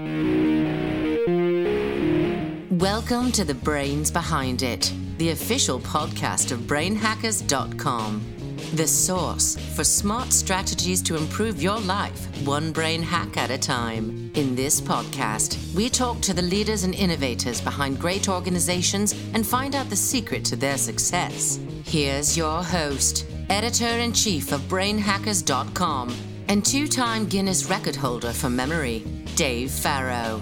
Welcome to The Brains Behind It, the official podcast of brainhackers.com. The source for smart strategies to improve your life, one brain hack at a time. In this podcast, we talk to the leaders and innovators behind great organizations and find out the secret to their success. Here's your host, editor-in-chief of brainhackers.com and two-time Guinness record holder for memory, Dave Farrow.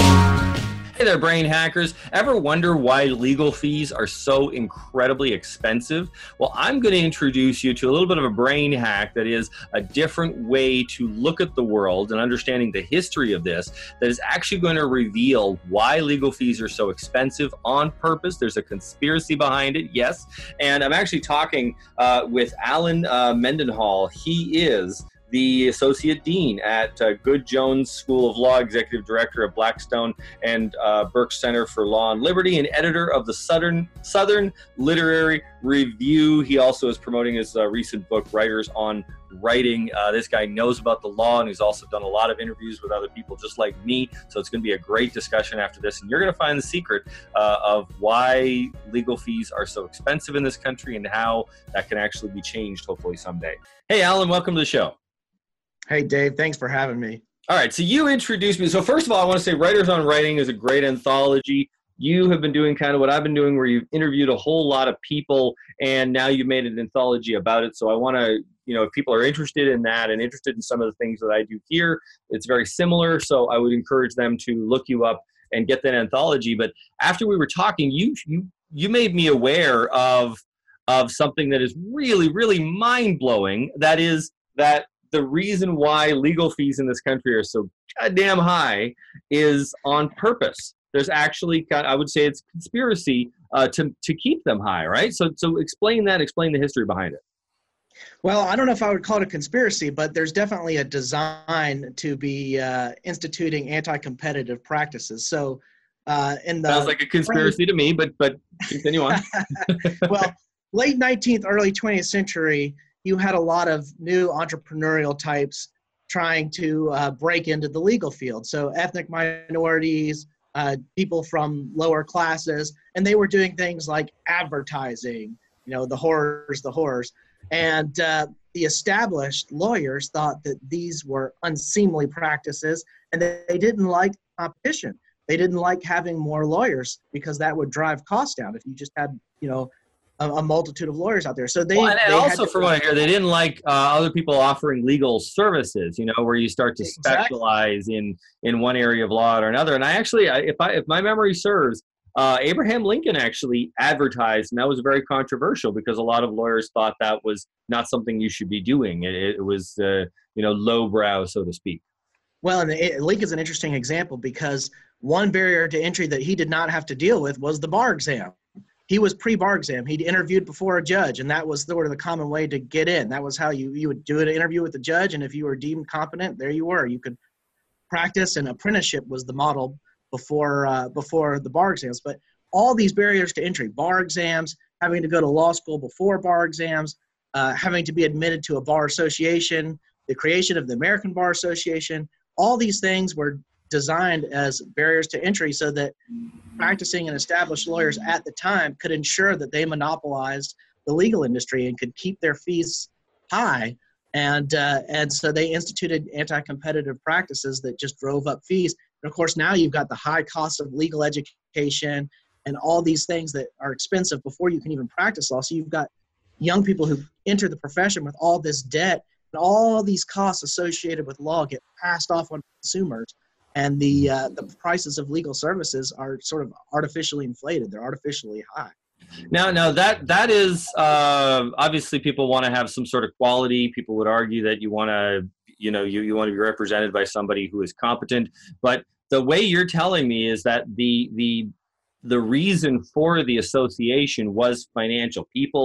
Hey there, brain hackers. Ever wonder why legal fees are so incredibly expensive? Well, I'm going to introduce you to a little bit of a brain hack that is a different way to look at the world and understanding the history of this that is actually going to reveal why legal fees are so expensive on purpose. There's a conspiracy behind it, yes. And I'm actually talking with Alan Mendenhall. He is the Associate Dean at Good Jones School of Law, Executive Director of Blackstone and Burke Center for Law and Liberty, and editor of the Southern Literary Review. He also is promoting his recent book, Writers on Writing. This guy knows about the law, and he's also done a lot of interviews with other people just like me, so it's going to be a great discussion after this, and you're going to find the secret of why legal fees are so expensive in this country and how that can actually be changed, hopefully someday. Hey, Alan, welcome to the show. Hey, Dave. Thanks for having me. All right. So you introduced me. So first of all, I want to say Writers on Writing is a great anthology. You have been doing kind of what I've been doing, where you've interviewed a whole lot of people, and now you've made an anthology about it. So I want to, if people are interested in that and interested in some of the things that I do here, it's very similar. So I would encourage them to look you up and get that anthology. But after we were talking, you made me aware of something that is really, really mind-blowing. That is that the reason why legal fees in this country are so goddamn high is on purpose. There's actually, I would say it's conspiracy to keep them high, right? So explain the history behind it. Well, I don't know if I would call it a conspiracy, but there's definitely a design to be instituting anti-competitive practices. So sounds like a conspiracy to me, but continue on. Well, late 19th, early 20th century, you had a lot of new entrepreneurial types trying to break into the legal field. So ethnic minorities, people from lower classes, and they were doing things like advertising, the horrors. And the established lawyers thought that these were unseemly practices, and they didn't like competition. They didn't like having more lawyers because that would drive costs down if you just had, a multitude of lawyers out there. So they also, from what I hear, they didn't like other people offering legal services, where you start to specialize in one area of law or another. And I actually, if my memory serves, Abraham Lincoln actually advertised, and that was very controversial because a lot of lawyers thought that was not something you should be doing. It was, lowbrow, so to speak. Well, and Lincoln's an interesting example because one barrier to entry that he did not have to deal with was the bar exam. He was pre-bar exam. He'd interviewed before a judge, and that was sort of the common way to get in. That was how you would do an interview with the judge, and if you were deemed competent, there you were. You could practice, and apprenticeship was the model before the bar exams. But all these barriers to entry, bar exams, having to go to law school before bar exams, having to be admitted to a bar association, the creation of the American Bar Association, all these things were designed as barriers to entry so that practicing and established lawyers at the time could ensure that they monopolized the legal industry and could keep their fees high. And so they instituted anti-competitive practices that just drove up fees. And of course, now you've got the high cost of legal education and all these things that are expensive before you can even practice law. So you've got young people who enter the profession with all this debt, and all these costs associated with law get passed off on consumers. And the prices of legal services are sort of artificially inflated. They're artificially high. Now that is obviously people want to have some sort of quality. People would argue that you want to, you want to be represented by somebody who is competent. But the way you're telling me is that the reason for the association was financial.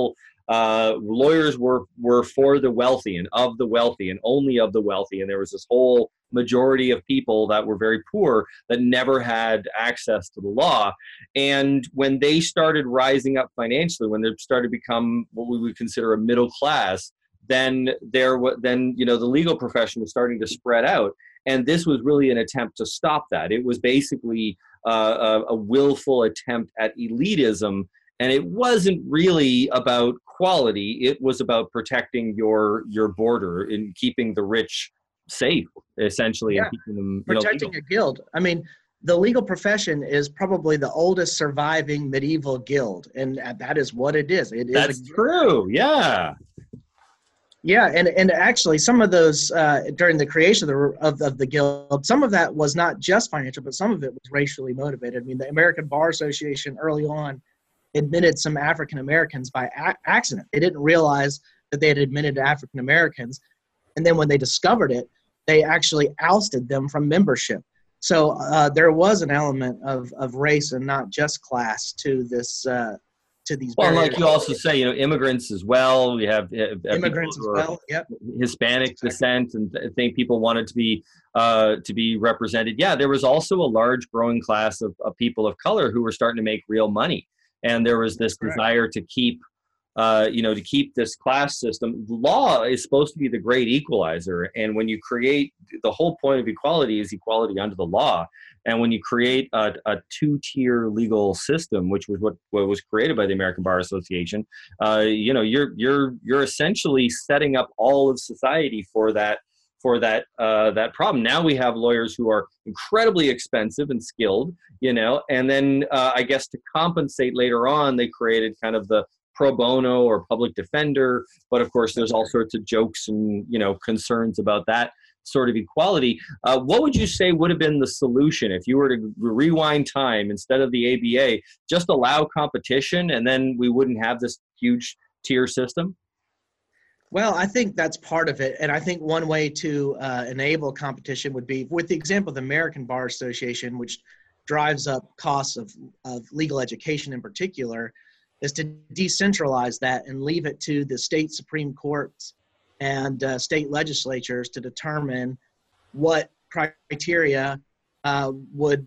Lawyers were for the wealthy and of the wealthy and only of the wealthy. And there was this whole majority of people that were very poor that never had access to the law. And when they started rising up financially, when they started to become what we would consider a middle class, then the legal profession was starting to spread out. And this was really an attempt to stop that. It was basically a willful attempt at elitism. And it wasn't really about quality. It was about protecting your border and keeping the rich safe, essentially, and keeping them protecting a guild. I mean, the legal profession is probably the oldest surviving medieval guild, and that is what it is. That's true. Yeah. Yeah, and actually, some of those during the creation of the guild, some of that was not just financial, but some of it was racially motivated. I mean, the American Bar Association early on admitted some African Americans by accident. They didn't realize that they had admitted African Americans, and then when they discovered it, they actually ousted them from membership. So there was an element of race and not just class to this. To these. Well, like you also say, immigrants as well. We have immigrants as well. Yep. Hispanic descent, and I think people wanted to be represented. Yeah, there was also a large growing class of people of color who were starting to make real money, and there was this desire to keep, to keep this class system. Law is supposed to be the great equalizer, and when you create, the whole point of equality is equality under the law. And when you create a two-tier legal system, which was what was created by the American Bar Association, you're essentially setting up all of society for that problem. Now we have lawyers who are incredibly expensive and skilled, and then I guess to compensate later on, they created kind of the pro bono or public defender. But of course, there's all sorts of jokes and concerns about that sort of equality. What would you say would have been the solution if you were to rewind time? Instead of the ABA, just allow competition, and then we wouldn't have this huge tier system? Well, I think that's part of it. And I think one way to enable competition would be, with the example of the American Bar Association, which drives up costs of legal education in particular, is to decentralize that and leave it to the state Supreme Courts and state legislatures to determine what criteria would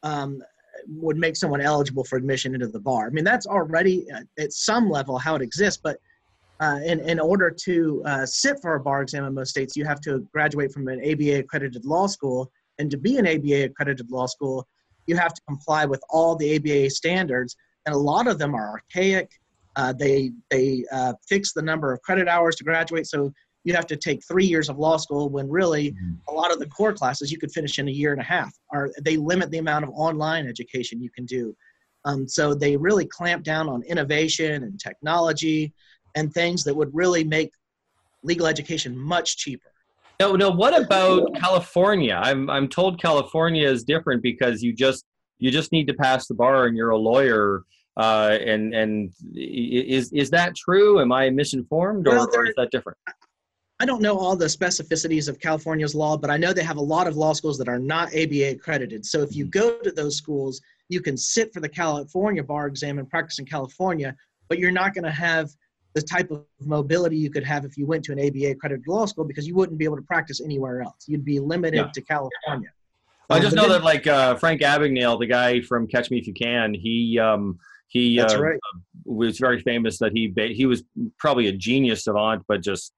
make someone eligible for admission into the bar. I mean, that's already at some level how it exists, but in order to sit for a bar exam in most states, you have to graduate from an ABA accredited law school, and to be an ABA accredited law school, you have to comply with all the ABA standards, and a lot of them are archaic. They fix the number of credit hours to graduate, so you have to take 3 years of law school when really a lot of the core classes you could finish in a year and a half. They limit the amount of online education you can do. So they really clamp down on innovation and technology and things that would really make legal education much cheaper. No. What about California? I'm told California is different because you just need to pass the bar and you're a lawyer. And is that true? Am I misinformed, or is that different? I don't know all the specificities of California's law, but I know they have a lot of law schools that are not ABA accredited. So if you go to those schools, you can sit for the California bar exam and practice in California, but you're not going to have the type of mobility you could have if you went to an ABA accredited law school, because you wouldn't be able to practice anywhere else. You'd be limited to California. I just know that, like, Frank Abagnale, the guy from Catch Me If You Can, he That's right. was very famous that he was probably a genius savant, but just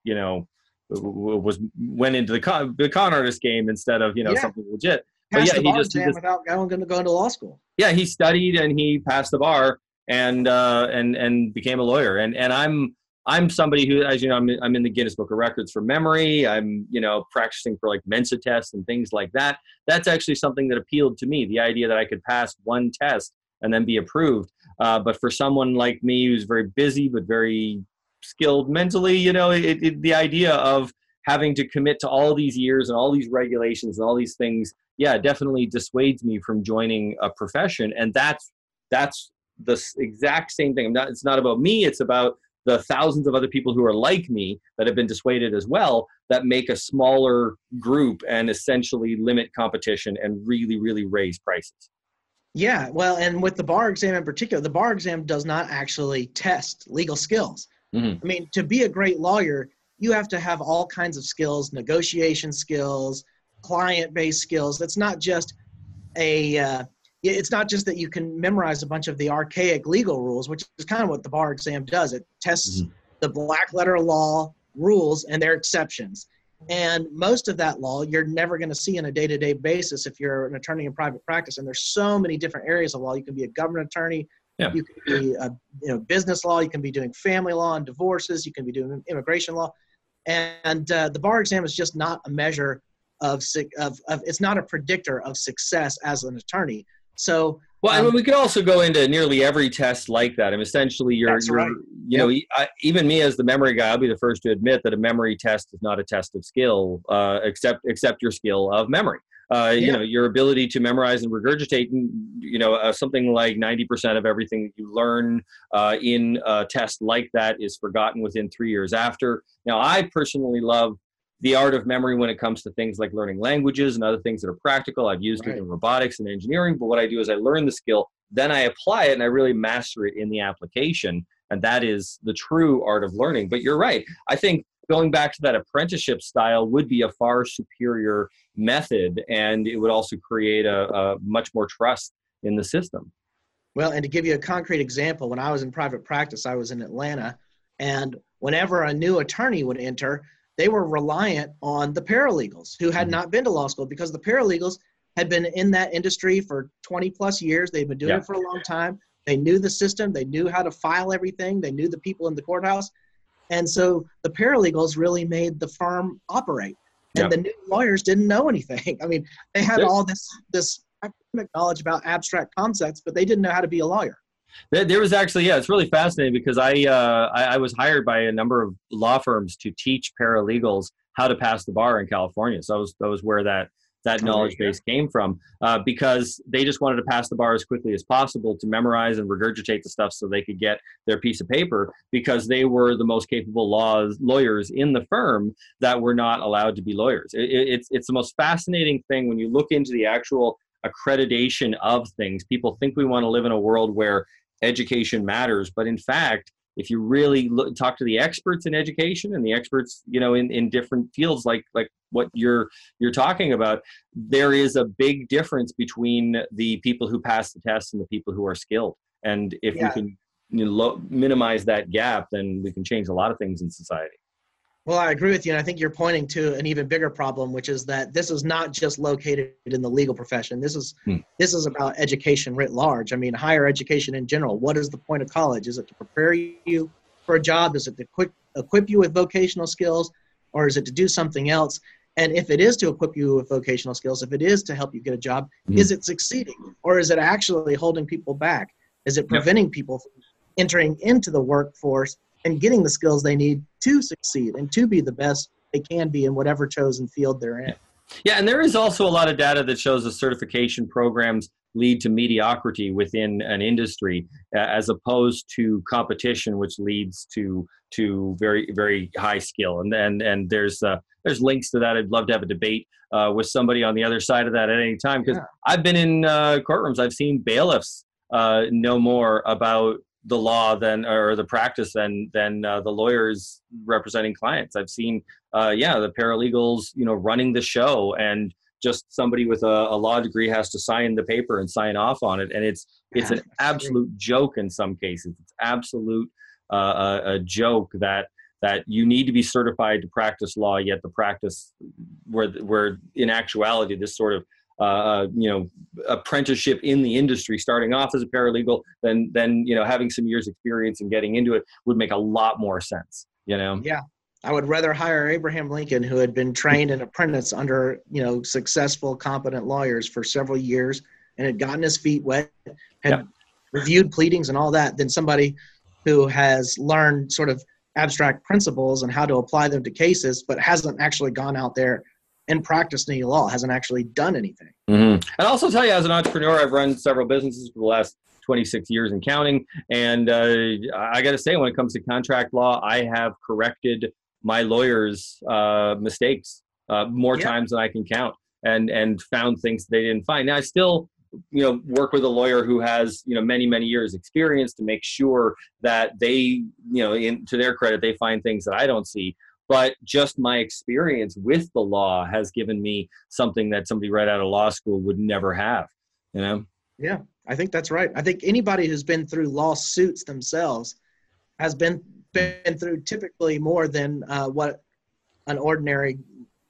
went into the con artist game instead of something legit. Passed the bar exam without going to go into law school. Yeah, he studied and he passed the bar and became a lawyer. And I'm somebody who, as you know, I'm in the Guinness Book of Records for memory. I'm practicing for like Mensa tests and things like that. That's actually something that appealed to me. The idea that I could pass one test and then be approved. But for someone like me who's very busy but very skilled mentally, the idea of having to commit to all these years and all these regulations and all these things, definitely dissuades me from joining a profession. And that's the exact same thing. It's not about me. It's about the thousands of other people who are like me that have been dissuaded as well, that make a smaller group and essentially limit competition and really, really raise prices. Yeah, well, and with the bar exam in particular, the bar exam does not actually test legal skills. I mean, to be a great lawyer, you have to have all kinds of skills, negotiation skills, client-based skills. It's not just that you can memorize a bunch of the archaic legal rules, which is kind of what the bar exam does. It tests the black letter law rules and their exceptions. And most of that law you're never going to see on a day-to-day basis if you're an attorney in private practice. And there's so many different areas of law. You can be a government attorney, you can be business law, you can be doing family law and divorces, you can be doing immigration law. And the bar exam is just not a measure of it's not a predictor of success as an attorney. So well, I mean, we could also go into nearly every test like that. I mean, essentially, right. Even me as the memory guy, I'll be the first to admit that a memory test is not a test of skill, except your skill of memory. Your ability to memorize and regurgitate, something like 90% of everything you learn in a test like that is forgotten within 3 years after. Now, I personally love the art of memory when it comes to things like learning languages and other things that are practical. I've used it in robotics and engineering, but what I do is I learn the skill, then I apply it, and I really master it in the application. And that is the true art of learning. But you're right. I think going back to that apprenticeship style would be a far superior method, and it would also create a much more trust in the system. Well, and to give you a concrete example, when I was in private practice, I was in Atlanta, and whenever a new attorney would enter, they were reliant on the paralegals who had not been to law school, because the paralegals had been in that industry for 20 plus years. They've been doing it for a long time. They knew the system. They knew how to file everything. They knew the people in the courthouse. And so the paralegals really made the firm operate. And the new lawyers didn't know anything. I mean, they had all this academic knowledge about abstract concepts, but they didn't know how to be a lawyer. There was actually, it's really fascinating because I was hired by a number of law firms to teach paralegals how to pass the bar in California. So that was where that knowledge base came from, because they just wanted to pass the bar as quickly as possible to memorize and regurgitate the stuff so they could get their piece of paper, because they were the most capable lawyers in the firm that were not allowed to be lawyers. It's the most fascinating thing when you look into the actual accreditation of things. People think we want to live in a world where education matters, but in fact, if you really talk to the experts in education and the experts, in different fields like what you're talking about, there is a big difference between the people who pass the test and the people who are skilled. And if we can minimize that gap, then we can change a lot of things in society. Well, I agree with you, and I think you're pointing to an even bigger problem, which is that this is not just located in the legal profession. This is about education writ large. I mean, higher education in general. What is the point of college? Is it to prepare you for a job? Is it to equip you with vocational skills, or is it to do something else? And if it is to equip you with vocational skills, if it is to help you get a job, is it succeeding, or is it actually holding people back? Is it preventing people from entering into the workforce and getting the skills they need to succeed and to be the best they can be in whatever chosen field they're in? Yeah, and there is also a lot of data that shows that certification programs lead to mediocrity within an industry, as opposed to competition, which leads to very, very high skill. And there's links to that. I'd love to have a debate with somebody on the other side of that at any time, because I've been in courtrooms. I've seen bailiffs know more about the law or the practice than the lawyers representing clients. I've seen, the paralegals, running the show, and just somebody with a law degree has to sign the paper and sign off on it. And it's an absolute joke in some cases. It's absolute a joke that you need to be certified to practice law, yet the practice where in actuality, this sort of apprenticeship in the industry, starting off as a paralegal, then having some years experience and getting into it would make a lot more sense. Yeah, I would rather hire Abraham Lincoln, who had been trained an apprentice under successful, competent lawyers for several years and had gotten his feet wet, had reviewed pleadings and all that, than somebody who has learned sort of abstract principles and how to apply them to cases, but hasn't actually gone out there and practiced any law, hasn't actually done anything. And I'll also tell you, as an entrepreneur, I've run several businesses for the last 26 years and counting. And I got to say, when it comes to contract law, I have corrected my lawyers' mistakes more times than I can count, and found things they didn't find. Now, I still work with a lawyer who has many, many years experience to make sure that they, to their credit, they find things that I don't see. But just my experience with the law has given me something that somebody right out of law school would never have, Yeah, I think that's right. I think anybody who's been through lawsuits themselves has been through typically more than what an ordinary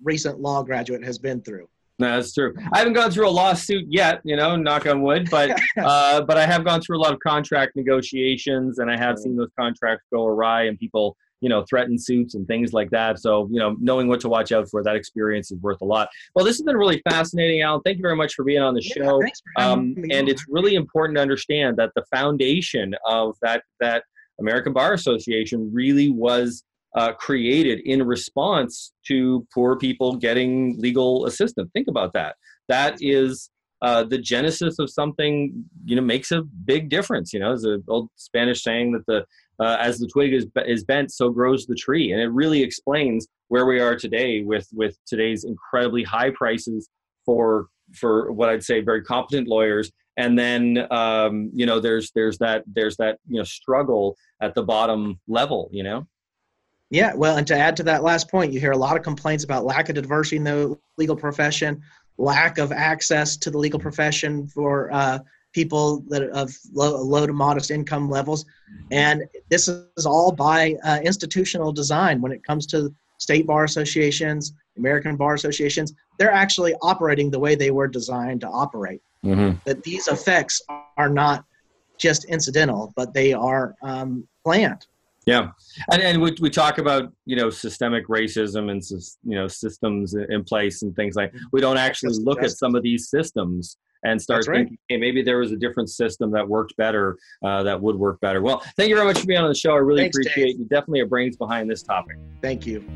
recent law graduate has been through. No, that's true. I haven't gone through a lawsuit yet, knock on wood, but I have gone through a lot of contract negotiations, and I have seen those contracts go awry and people, threaten suits and things like that. So, knowing what to watch out for, that experience is worth a lot. Well, this has been really fascinating, Alan. Thank you very much for being on the show. Thanks for having me. And it's really important to understand that the foundation of that American Bar Association really was created in response to poor people getting legal assistance. Think about that. That is the genesis of something, makes a big difference. There's an old Spanish saying that as the twig is bent, so grows the tree. And it really explains where we are today with today's incredibly high prices for what I'd say very competent lawyers. And then, there's that struggle at the bottom level, Yeah, well, and to add to that last point, you hear a lot of complaints about lack of diversity in the legal profession, lack of access to the legal profession for people that of low to modest income levels. And this is all by institutional design. When it comes to state bar associations, American bar associations, they're actually operating the way they were designed to operate. Mm-hmm. That these effects are not just incidental, but they are planned. Yeah. And we talk about, systemic racism and, systems in place and things like, we don't actually look at some of these systems and start thinking, hey, maybe there was a different system that worked better, that would work better. Well, thank you very much for being on the show. I really appreciate it. You definitely have brains behind this topic. Thank you.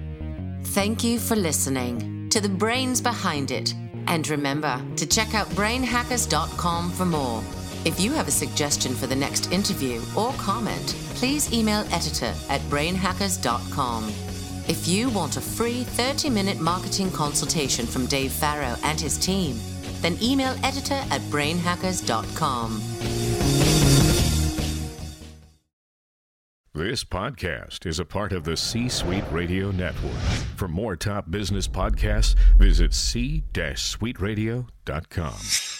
Thank you for listening to The Brains Behind It. And remember to check out brainhackers.com for more. If you have a suggestion for the next interview or comment, please email editor@brainhackers.com. If you want a free 30-minute marketing consultation from Dave Farrow and his team, then email editor@brainhackers.com. This podcast is a part of the C-Suite Radio Network. For more top business podcasts, visit c-suiteradio.com.